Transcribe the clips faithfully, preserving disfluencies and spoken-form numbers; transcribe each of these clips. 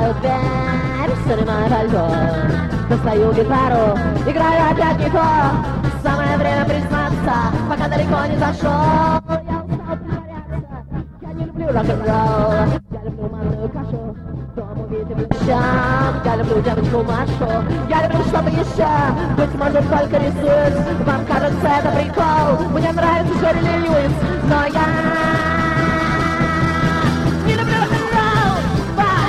открываю дверь, снимаю пальто, достаю гитару, играю опять не то. Самое время признаться, пока далеко не зашел. Я устал притворяться, я не люблю рок-н-ролл. Я люблю манную кашу, дом увидим вещам. Я люблю девочку Машу, я люблю что-то еще. Быть может, только рисуюсь, вам кажется это прикол. Мне нравится Джерри Ли Льюис, но я не люблю рок-н-ролл. Бай!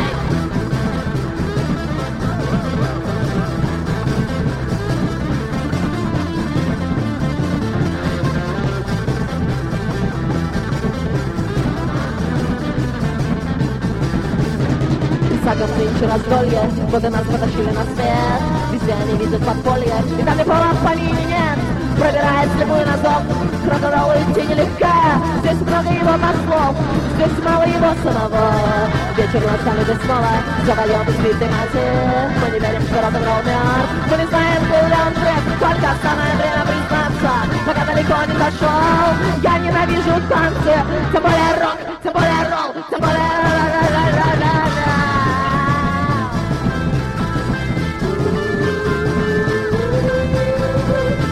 Сагом нынче раздолье, годы нас потащили на свет. Везде они видят подполье, и там и повод по линии нет. Пробирает слепую на зов, рок-н-ролл идти нелегко. Здесь много его послов, здесь мало его самого. Вечер настанет и снова завоем избитый мотив. Мы не верим, что рок-н-ролл мертв, мы не знаем, был ли он жив. Только самое время признаться, пока далеко не зашел. Я ненавижу танцы, тем более рок, тем более ролл, тем более ра-ра-ра-ра-ра-ра.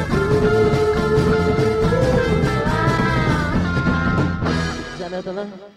Заметано?